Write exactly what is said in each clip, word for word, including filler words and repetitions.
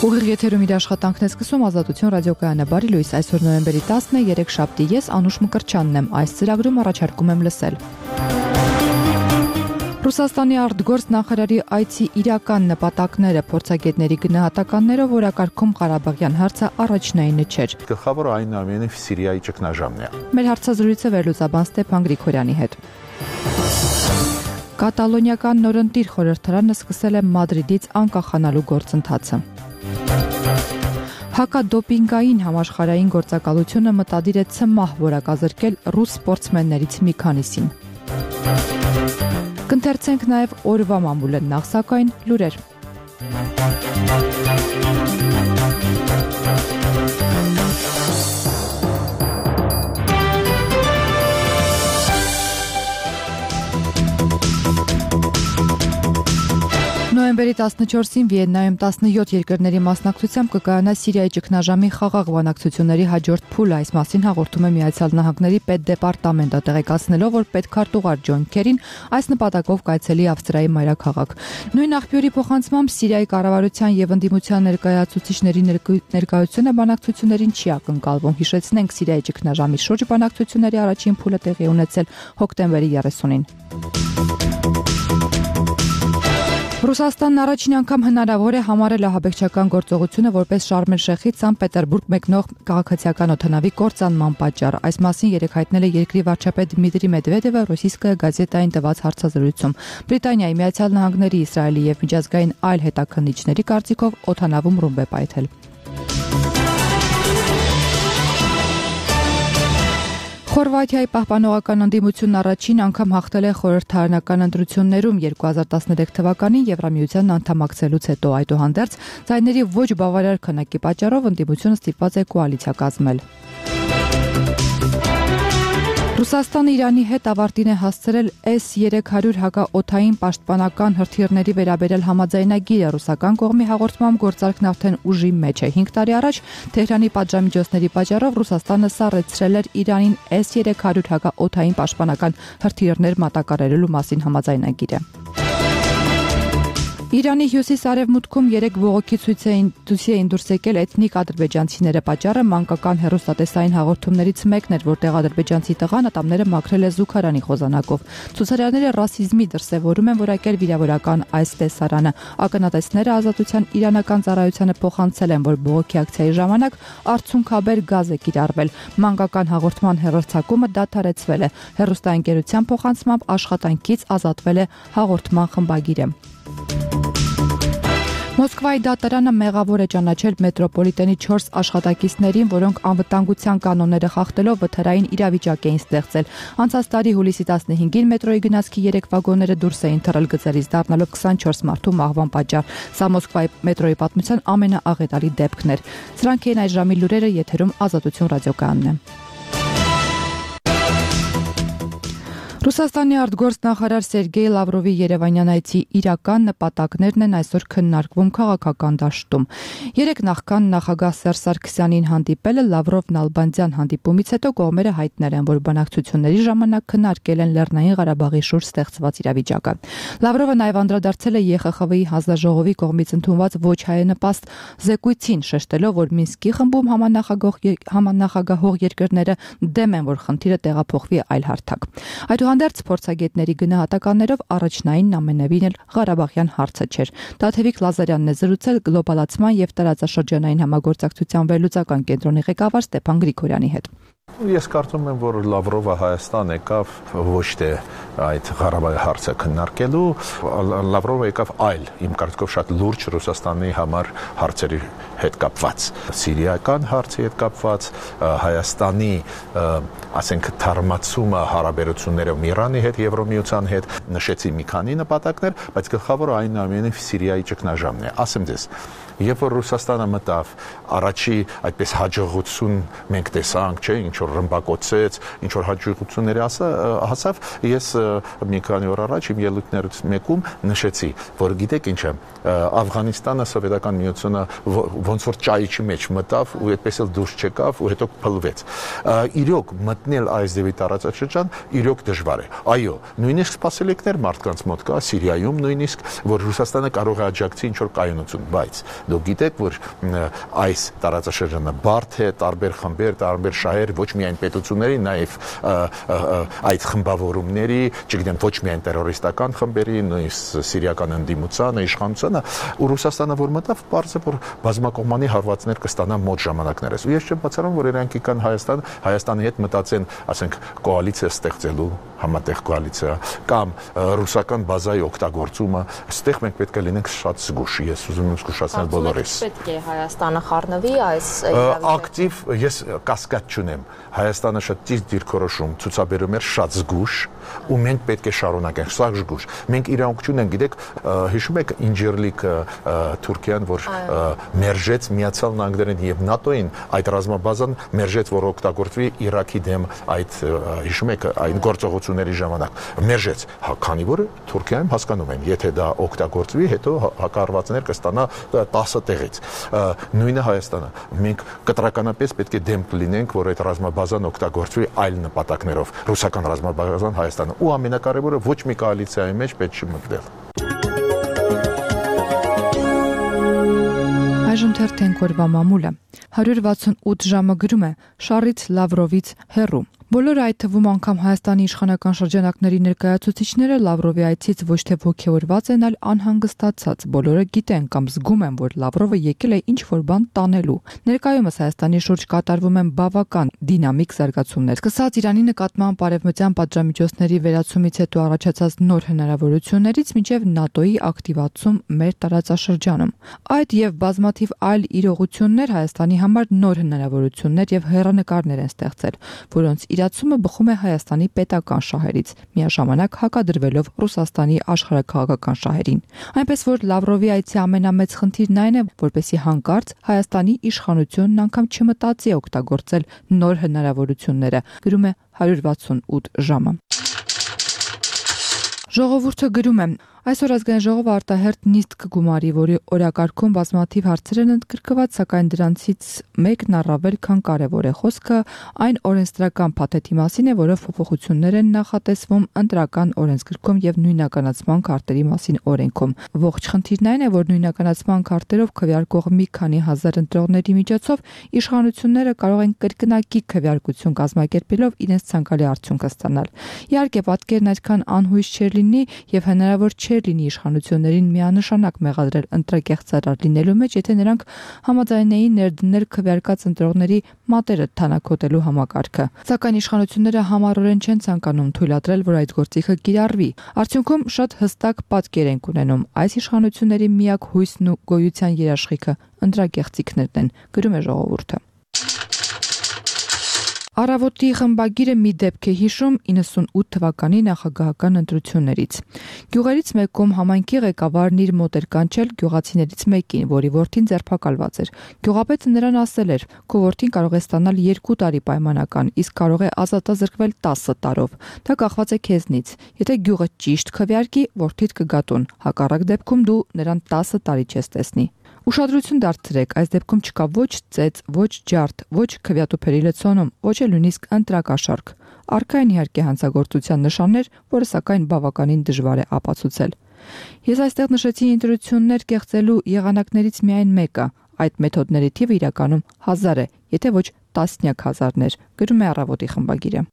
Ուղիղ եթերում իր աշխատանքն է սկսում Ազատություն ռադիոկայանը։ Բարի լույս, այսօր նոյեմբերի տասն է, երեքշաբթի, ես Անուշ Մկրտչյանն եմ, այս ծրագրում առաջարկում եմ լսել։ Ռուսաստանի արտգործ նախարարի այցի իրական նպատակները, փորձագետների գնահատականներով օրակարգում Ղարաբաղյան հարցը առաջնայինը չէր։ Գլխավորը այնուամենայնիվ Սիրիայի ճգնաժամն է։ Մեր հարցազրույցը վերլուծաբան Ստեփան Գրիգորյանի հետ։ Կատալոնիական նորընտիր խորհրդարանը սկսել է Մադրիդից անկախանալու գործընթացը։ Հակադոպինգային համաշխարհային գործակալությունը մտադիր է ցմահ որակազրկել ռուս սպորտսմեններից մի քանիսին։ Կընթերցենք նաև օրվա մամուլը, նախ սակայն լուրեր։ Նոյեմբերի տասնչորսին Վիեննայում տասնյոթ երկրների մասնակցությամբ կկայանա Սիրիայի ճգնաժամի խաղաղ բանակցությունների հաջորդ փուլը, այս մասին հաղորդում է Միացյալ Նահանգների պետդեպարտամենտը, տեղեկացնելով, որ պետքարտուղար Ջոն Քերին այս նպատակով կայցելի Ավստրիայի մայրաքաղաք։ Նույն աղբյուրի փոխանցմամբ Սիրիայի կառավարության եւ ընդդիմության ներկայացուցիչների ներկայությունը բանակցություններին չի ակնկալվում։ Հիշեցնենք, Սիրիայի ճգնաժամի շուրջ բանակցությունների առաջին փուլը տեղի ունեցել հոկտեմբերի երեսունին։ Ռուսաստանն առաջին անգամ հնարավոր է համարել ահաբեկչական գործողությունը որպես Շարմ էլ-Շեյխից Սանտ Պետերբուրգ մեկնող քաղաքացիական օդանավի կործանման պատճառ։ Այս մասին երեկ հայտնել է երկրի վարչապետ Դմիտրի Մեդվեդևը Ռոսիյսկայա գազետային տված հարցազրույցում։ Բրիտանիայի, Միացյալ Նահանգների, Իսրայելի եւ միջազգային այլ հետաքննիչների կարծիքով օդանավում ռումբ է պայթել։ Խորվաթիայի պահպանողական ընդդիմությունն առաջին անգամ հաղթել է խորհրդարանական ընտրություններում երկու հազար տասներեք թվականին Եվրամիության անդամակցելուց հետո, այդուհանդերձ ձայների ոչ բավարար քանակի պատճառով ընդդիմությունը ստիպված է կոալիցիա կազմել։ Ռուսաստանը Իրանի հետ ավարտին է հասցրել էս երեք հարյուր հակաօդային պաշտպանական հրթիռների վերաբերյալ համաձայնագիրը։ Ռուսական կողմի հաղորդմամբ գործարքն արդեն ուժի մեջ է։ հինգ տարի առաջ Թեհրանի պատժամիջոցների պատճառով Ռուսաստանը սառեցրել էր Իրանին էս երեք հարյուր հակաօդային պաշտպանական հրթիռներ մատակարարելու մասին համաձայնագիրը։ Իրանի հյուսիս-արևմուտքում երեք բողոքի ցույց էին դուրս եկել էթնիկ ադրբեջանցիները։ Պատճառը մանկական հեռուստատեսային հաղորդումներից մեկն էր, որտեղ ադրբեջանցի տղան ատամները մաքրել է զուգարանի խոզանակով։ Ցուցարարները ռասիզմի դրսևորում են որակել վիրավորական այս տեսարանը։ Ակնատեսները Ազատության իրանական ծառայությանը փոխանցել են, որ բողոքի ակցիայի ժամանակ արցունքաբեր գազ է կիրառվել։ Մանկական հաղորդման հեռարձակումը դադարեցվել է։ Հեռուստաընկերության փոխանցմամբ աշխատանքից ազատվել է հաղորդման խմբագիրը։ Մոսկվայի դատարանը մեղավոր է ճանաչել մետրոպոլիտենի չորս աշխատակիցներին, որոնք անվտանգության կանոնները խախտելով վթարային իրավիճակ էին ստեղծել։ Անցած տարի հուլիսի տասնհինգին մետրոյի գնացքի երեք վագոնները դուրս էին թռել գծերից, դառնալով քսանչորս մարդու մահվան պատճառ։ Սա Մոսկվայի մետրոյի պատմության ամենաաղետալի դեպքն էր։ Սրանք էին այս ժամի լուրերը, եթերում Ազատություն ռադիոկայանն է։ Ռուսաստանի արտգործ նախարար Սերգեյ Լավրովի Երևանյան այցի իրական նպատակներն են այսօր քննարկվում քաղաքական դաշտում։ Երեք նախքան նախագահ Սերժ Սարգսյանին հանդիպելը Լավրովն Ալբանդյան հանդիպումից հետո կողմերը հայտնել են, որ բանակցությունների ժամանակ քննարկել են Լեռնային Ղարաբաղի շուրջ ստեղծված իրավիճակը։ Լավրովը նաև անդրադարձել է Ե Խ Խ V-ի հանձնաժողովի կողմից ընդունված ոչ հայանպաստ զեկույցին, շեշտելով, որ Մինսկի խմբում համանախագահող երկրները դեմ են, որ խնդիրը տեղափոխվի այլ հարթակ։ Այդուհանդերձ փորձագետների գնահատականներով առաջնայինն ամենևին էլ Ղարաբաղյան հարցը չէր։ Տաթևիկ Լազարյանն է զրուցել գլոբալացման եւ տարածաշրջանային համագործակցության վերլուծական կենտրոնի ղեկավար Ստեփան Գրիգորյանի հետ։ Ես կարծում եմ, որ Լավրովը Հայաստան եկավ ոչ թե այդ Ղարաբաղի հարցը քննարկելու, Լավրովը եկավ այլ, իմ կարծիքով շատ լուրջ Ռուսաստանի համար հարցերի հետ կապված, սիրիական հարցի հետ կապված, Հայաստանի, ասենք, թարմացումը հարաբերություններով Իրանի հետ, Եվրոմիության հետ, նշեցի մի քանի նպատակներ, բայց գլխավորը այնուամենայնիվ Սիրիայի ճգնաժամն է։ Ասեմ ձեզ, երբ որ Ռուսաստանը մտավ, առաջի այդպես հաջողություն մենք տեսանք, չէ, ինչ ինչ-որ ռմբակոծեց, ինչ-որ հաջողությունների հասավ, ես մի քանի օր առաջ իմ ելույթներից մեկում նշեցի, որ գիտեք ինչ է, Աֆղանիստանը, Սովետական միությունը ոնց որ ճայիչի մեջ մտավ ու այդպես էլ դուրս չեկավ ու հետո փլվեց։ Իրոք մտնել այս ձևի տարածաշրջան իրոք դժվար է։ Այո, նույնիսկ սպասելիքներ մարդկանց մոտ կա Սիրիայում նույնիսկ, որ Ռուսաստանը կարող է աջակցի ինչ-որ կայունություն, բայց դուք գիտեք, որ այս տարածաշրջանը բարդ է, տարբեր խմբեր, տարբեր շահեր, ոչ միայն պետությունների, նաև այդ խմբավորումների, չգիտեմ, ոչ միայն տերորիստական խմբերի, նույնիսկ սիրիական ընդդիմությանը, իշխանությանը, ու Ռուսաստանը որ մտավ, պարզ է, որ բազմակողմանի հարվածներ կստանա մոտ ժամանակներս։ Ու ես չեմ բացառում, որ իրանք եկան Հայաստան, Հայաստանի հետ մտածեն, ասենք, կոալիցիա ստեղծելու, համատեղ կոալիցիա, կամ ռուսական բազայի օգտագործումը, այստեղ մենք պետք է լինենք շատ զգուշ, ես ուզում եմ զգուշացնել բոլորիս։ Պետք է Հայաստանը խառնվի այս ակտիվ, ես կասկած չունեմ, Հայաստանը շատ ճիշտ դիրքորոշում ցուցաբերում էր շատ զգուշ, ու մենք պետք է շարունակենք սա զգուշ։ Մենք իրավունք չունենք, գիտեք, հիշում եք Ինջիրլիկ Թուրքիան, որ մերժեց Միացյալ Նահանգներին եւ ՆԱՏՕ-ին, այդ ռազմաբազան մերժեց, որ օգտագործվի Իրաքի դեմ այդ, հիշում եք, այն գործողությունների ժամանակ մերժեց, քանի որ Թուրքիայում հասկանում են, եթե դա օգտագործվի, հետո հակառակվածներ կստանա տասը տեղից։ Նույնը Հայաստանը, մենք կտրականապես պետք է դեմ կլինենք, որ այդ ռազմաբազան օգտագործվի այլ նպատակներով, ռուսական ռազմաբազան Հայաստանը, ու ամենակարևորը ոչ մի կոալիցիայի մեջ պետք չի մտնել։ Այժմ թերթենք օրվա մամուլը։ հարյուր վաթսունութ ժամը գրում է Շառից Լավրովից հեռու։ Բոլորը, այդ թվում անգամ Հայաստանի իշխանական շրջանակների ներկայացուցիչները Լավրովի այցից ոչ թե ոգևորված են, այլ անհանգստացած։ Բոլորը գիտեն կամ զգում են, որ Լավրովը եկել է ինչ-որ բան տանելու։ Ներկայումս Հայաստանի շուրջ կատարվում են բավական դինամիկ զարգացումներ։ Սկսած Իրանի նկատմամբ արևմտյան պատժամիջոցների վերացումից հետո առաջացած նոր հնարավորություններից մինչև ՆԱՏՕ-ի ակտիվացում մեր տարածաշրջանում։ Այդ եւ բազմաթիվ այլ իրողություններ Հայաստանի համար նոր հնարավորություններ եւ հեռանկարներ են ստեղծել, որոնց իրացումը բխում է Հայաստանի պետական շահերից, միաժամանակ հակադրվելով Ռուսաստանի աշխարհաքաղաքական շահերին։ Այնպես որ Լավրովի այցի ամենամեծ խնդիրն այն է, որպեսզի հանկարծ Հայաստանի իշխանությունն անգամ չմտածի օգտագործել նոր հնարավորությունները, գրում է հարյուր վաթսունութ ժամը։ Ժողովուրդը գրում է. Այսօր ազգային ժողովը արտահերթ նիստ կգումարի, որի օրակարգում բազմաթիվ հարցեր են ընդգրկված, սակայն դրանցից մեկն առավել քան կարևոր է։ Խոսքը այն օրենսդրական փաթեթի մասին է, որով փոփոխություններ են նախատեսվում ընտրական օրենսգրքում եւ նույնականացման քարտերի մասին օրենքում։ Ողջ խնդիրն այն է, որ նույնականացման քարտերով քվեարկող մի քանի հազար ընտրողների միջոցով իշխանությունները կարող են կրկնակի քվեարկություն կազմակերպելով իրենց ցանկալի արդյունքը ստանալ։ Իհարկե, պատկերն այդքան անհույս չէր լինի եւ հնարավոր չէ լինի իշխանություններին միանշանակ մեղադրել ընտրակեղծարար լինելու մեջ, եթե նրանք համաձայնեին ներդնել քվեարկած ընտրողների մատերը թանաքոտելու համակարգը։ Սակայն իշխանությունները համառորեն չեն ցանկանում թույլատրել, որ այդ գործիքը կիրառվի։ Արդյունքում շատ հստակ պատկեր ենք ունենում։ Այս իշխանությունների միակ հույսն ու գոյության երաշխիքը ընտրակեղծիքներն են, գրում է ժողովուրդը։ Առավոտի խմբագիրը մի դեպք է հիշում իննսունութ թվականի նախագահական ընտրություններից։ Գյուղերից մեկում համայնքի ղեկավարն իր մոտ էր կանչել գյուղացիներից մեկին, որի որդին ձերբակալված էր։ Գյուղապետը նրան ասել էր. «Քո որդին կարող է ստանալ երկու տարի պայմանական, իսկ կարող է ազատազրկվել տասը տարով։ Դա կախված է քեզնից։ Եթե գյուղը ճիշտ քվեարկի, որդիդ կգատուն։ Հակառակ դեպքում դու նրան տասը տարի չես տեսնի»։ Ուշադրություն դարձրեք, այս դեպքում չկա ոչ ծեծ, ոչ ջարդ, ոչ քվեատուփերի լցոնում, ոչ էլ նույնիսկ ընտրակաշարք։ Առկա են իհարկե հանցագործության նշաններ, որը սակայն բավականին դժվար է ապացուցել։ Ես այստեղ նշեցի ընտրություններ կեղծելու եղանակներից միայն մեկը։ Այդ մեթոդների թիվը իրականում հազար է, եթե ոչ տասնյակ հազարներ, գրում է Առավոտի խմբագիրը։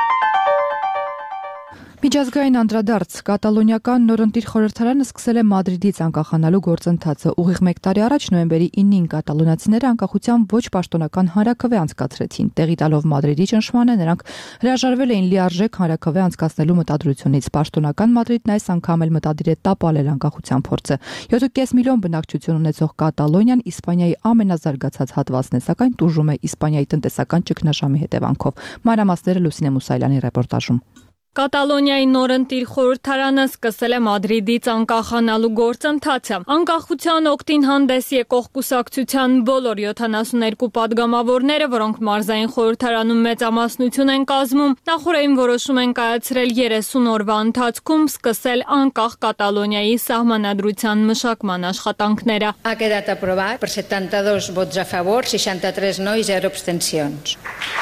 Միջազգային անդրադարձ կատալոնիական նորընտիր խորհրդարանը սկսել է Մադրիդից անկախանալու գործընթացը։ Ուղիղ մեկ տարի առաջ նոյեմբերի ինին կատալոնացիները անկախության ոչ պաշտոնական հանրաքվե անցկացրեցին։ Տեղի տալով Մադրիդի ճնշմանը նրանք հրաժարվել էին լիարժեք հանրաքվե անցկացնելու մտադրությունից։ Պաշտոնական Մադրիդն այս անգամ էլ մտադիր է տապալել անկախության փորձը։ յոթ կես միլիոն բնակչություն ունեցող Կատալոնիան Իսպանիայի ամենազարգացած հատվածն է, սակայն տուժում է Իսպանիայի տնտեսական ճգնաժամի հետևանքով։ Մանրամասները Լուսինե Մուսայելյանի ռեպորտաժում։ Կատալոնիայի նորընտիր խորհրդարանը սկսել է Մադրիդից անկախանալու գործընթացը։ Անկախության օգտին հանդես եկող կուսակցության բոլոր յոթանասուներկու падգամավորները, որոնք մարզային խորհրդարանում մեծամասնություն են կազմում, նախորդային որոշում են կայացրել երեսուն օրվա ընթացքում սկսել անկախ Կատալոնիայի սահմանադրության մշակման աշխատանքները։ Ha quedat aprovat per setanta-dos vots a favor, seixanta-tres no i zero abstencions.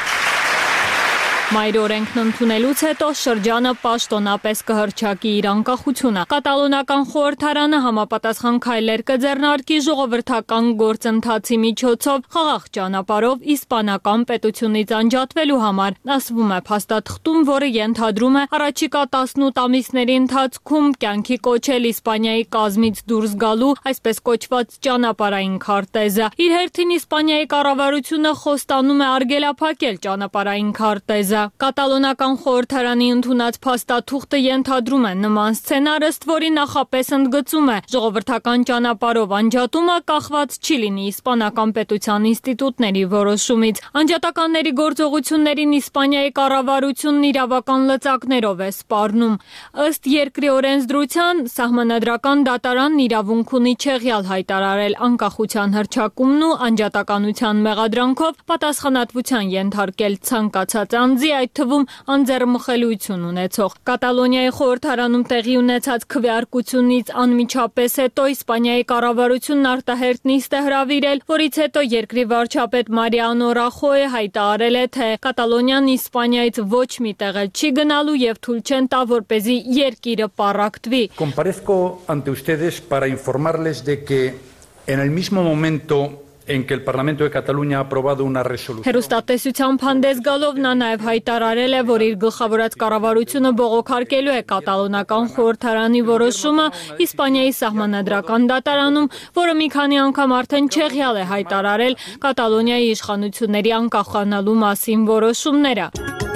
Մայր օրենքն ընդունելուց հետո շրջանը պաշտոնապես կհռչակի իր անկախությունը։ Կատալոնական խորհրդարանը համապատասխան քայլեր կձեռնարկի ժողովրդական գործընթացի միջոցով խաղաղ ճանապարհով իսպանական պետությունից անջատվելու համար, ասվում է փաստաթղթում, որը ենթադրում է առաջիկա տասնութ ամիսների ընթացքում կյանքի կոչել Իսպանիայի կազմից դուրս գալու այսպես կոչված ճանապարհային քարտեզը։ Իր հերթին Իսպանիայի կառավարությունը խոստանում է արգելափակել ճանապարհային քարտեզը։ Կատալոնական խորհրդարանի ընդունած փաստաթուղթը ենթադրում է նման սցենար, ըստ որի նախապես ընդգծում է ժողովրդական ճանապարհով անջատումը կախված չի լինի իսպանական պետության ինստիտուտների որոշումից։ Անջատականների գործողություններին Իսպանիայի կառավարությունն իրավական լծակներով է սպառնում։ Ըստ երկրի օրենսդրության սահմանադրական դատարանն իրավունք ունի չեղյալ հայտարարել անկախության հռչակումն ու անջատականության մեղադրանքով պատասխանատվության ենթարկել ցանկացած անձ, այդ թվում անձեռմխելիություն ունեցող։ Կատալոնիայի խորհրդարանում տեղի ունեցած քվեարկությունից անմիջապես հետո Իսպանիայի կառավարությունն արտահերտ նիստ է հրավիրել, որից հետո երկրի վարչապետ Մարիանո Ռախոյը հայտարարել է, թե Կատալոնիան Իսպանիայից ոչ մի տեղ չի գնալու եւ թույլ չեն տա, որպեսզի երկիրը պառակտվի։ Comparezco ante ustedes para informarles de que en el mismo momento en que el Parlamento de Cataluña ha aprobado una resolución. Հերոստատեսությամբ հանդես գալով նա նաև հայտարարել է, որ իր գլխավորած կառավարությունը բողոքարկելու է կատալոնական խորհրդարանի որոշումը Իսպանիայի սահմանադրական դատարանում, որը մի քանի անգամ արդեն չեղյալ է հայտարարել Կատալոնիայի իշխանությունների անկախանալու մասին որոշումները։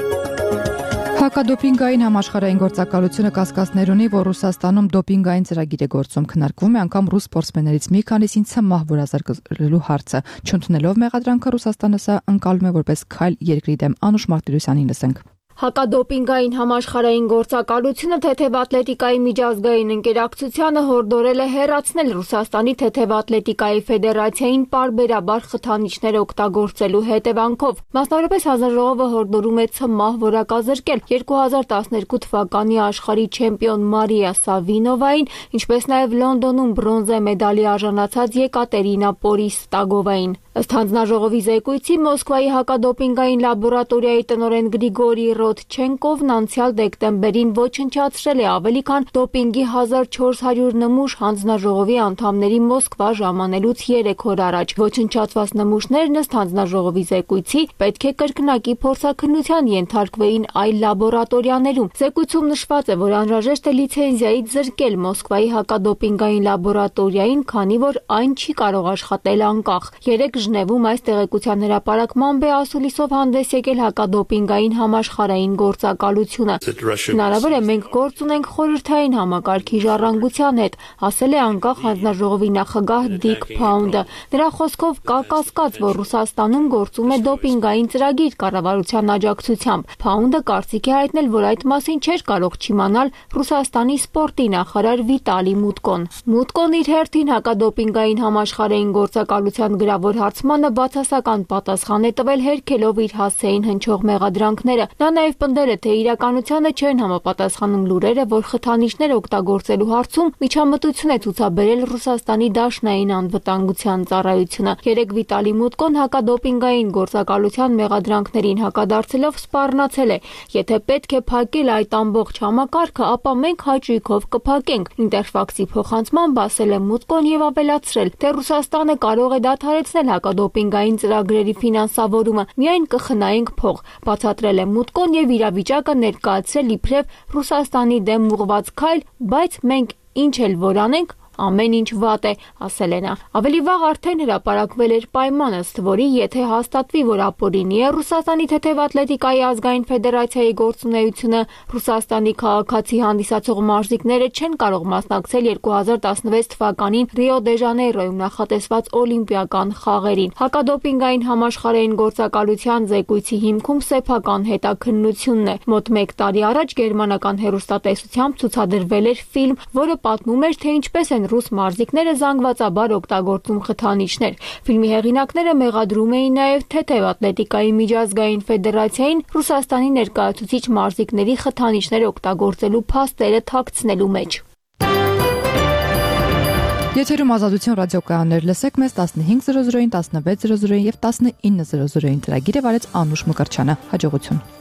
Հակադոպինգային համաշխարհային գործակալությունը կասկածներ ունի, որ Ռուսաստանում դոպինգային ծրագիր է գործում, քննարկվում է անգամ ռուս սպորտսմեններից մի քանիսին ցմահ որազարկելու հարցը։ Չընդունելով մեղադրանքը Ռուսաստանը սա ընկալում է որպես քայլ երկրի դեմ։ Անուշ Մարտիրոսյանին լսենք։ Հակադոպինգային համաշխարհային գործակալությունը թեթև ատլետիկայի միջազգային ընկերակցությանը հորդորել է հեռացնել Ռուսաստանի թեթև ատլետիկայի ֆեդերացիային պարբերաբար խթանիչներ օգտագործելու հետևանքով։ Մասնավորապես հանձնաժողովը հորդորում է ցմահ որակազրկել երկու հազար տասներկու թվականի աշխարհի չեմպիոն Մարիա Սավինովային, ինչպես նաև Լոնդոնում բրոնզե մեդալի արժանացած Եկատերինա Պորիստագովային։ Ըստ հանձնաժողովի զեկույցի Մոսկվայի հակադոպինգային լաբորատորիայի տնօրեն Գրիգորի Ռոդչենկովն անցյալ դեկտեմբերին ոչնչացրել է ավելի քան դոպինգի հազար չորս հարյուր նմուշ հանձնաժողովի անդամների Մոսկվա ժամանելուց երեք օր առաջ։ Ոչնչացված նմուշներն ըստ հանձնաժողովի զեկույցի պետք է կրկնակի փորձաքննության ենթարկվեին այլ լաբորատորիաներում։ Զեկույցում նշված է, որ անհրաժեշտ է լիցենզիայից զրկել Մոսկվայի հակադոպինգային լաբորատորիային, քանի որ այն չի կարող աշխատել անկախ։ Երեք Ժնևում այս տեղեկության հրապարակմամբ է ասուլիսով հանդես եկել հակադոպինգային համաշխարհային գործակալությունը։ Հնարավոր է մենք գործ ունենք խորհրդային համակարգի ժառանգության հետ, ասել է անկախ հանձնաժողովի նախագահ Դիկ Փաունդը։ Նրա խոսքով կա կասկած, որ Ռուսաստանում գործում է դոպինգային ծրագիր կառավարության աջակցությամբ։ Փաունդը կարծիք է հայտնել, որ այդ մասին չէր կարող չիմանալ Ռուսաստանի սպորտի նախարար Վիտալի Մուտկոն։ Մուտկոն իր հերթին հակադոպինգային համաշխարհային գործակալության գրավոր հարցմանը բացասական պատասխան է տվել, հերքելով իր հասցեին հնչող մեղադրանքները։ Նա նաև պնդել է, թե իրականությանը չեն համապատասխանում լուրերը, որ խթանիչներ օգտագործելու հարցում միջամտություն է ցուցաբերել Ռուսաստանի Դաշնային անվտանգության ծառայությունը։ Երեք Վիտալի Մուտկոն հակադոպինգային գործակալության մեղադրանքներին հակադարձելով սպառնացել է. «Եթե պետք է փակել այդ ամբողջ համակարգը, ապա մենք հաճույքով կփակենք»։ Ինտերֆաքսի փոխանցմամբ ասել է Մուտկոն եւ ավելացրել, թե Ռուսաստանը կարող է դադարեցնել հակադոպինգային ծրագրերի ֆինանսավորումը, միայն կխնայենք փող։ Բացատրել է Մուտկոն եւ իրավիճակը ներկայացրել իբրև Ռուսաստանի դեմ ուղղված քայլ, բայց մենք ինչ էլ որ անենք, ամեն ինչ վատ է, ասել է նա։ Ավելի վաղ արդեն հրապարակվել էր պայման, ըստ որի եթե հաստատվի, որ ապօրինի է Ռուսաստանի թեթև ատլետիկայի ազգային ֆեդերացիայի գործունեությունը, Ռուսաստանի քաղաքացի հանդիսացող մարզիկները չեն կարող մասնակցել երկու հազար տասնվեց թվականին Ռիո դե Ժանեյրոյում նախատեսված օլիմպիական խաղերին։ Հակադոպինգային համաշխարհային գործակալության զեկույցի հիմքում սեփական հետաքննությունն է։ Մոտ մեկ տարի առաջ գերմանական հեռուստատեսությամբ ցուցադրվել էր ֆիլմ, որը պատմում էր, թե ինչպես են ռուս մարզիկները զանգվածաբար օգտագործում խթանիչներ։ Ֆիլմի հեղինակները մեղադրում էին նաև թեթև ատլետիկայի միջազգային ֆեդերացիային Ռուսաստանի ներկայացուցիչ մարզիկների խթանիչներ օգտագործելու փաստերը թաքցնելու մեջ։ Եթերում Ազատություն ռադիոկայաններ, լսեք մեզ տասնհինգ զրո զրոին, տասնվեց զրո զրոին եւ տասնինը զրո զրոին ծրագիրը վարեց Անուշ Մկրտչյանը։ Հաջողություն։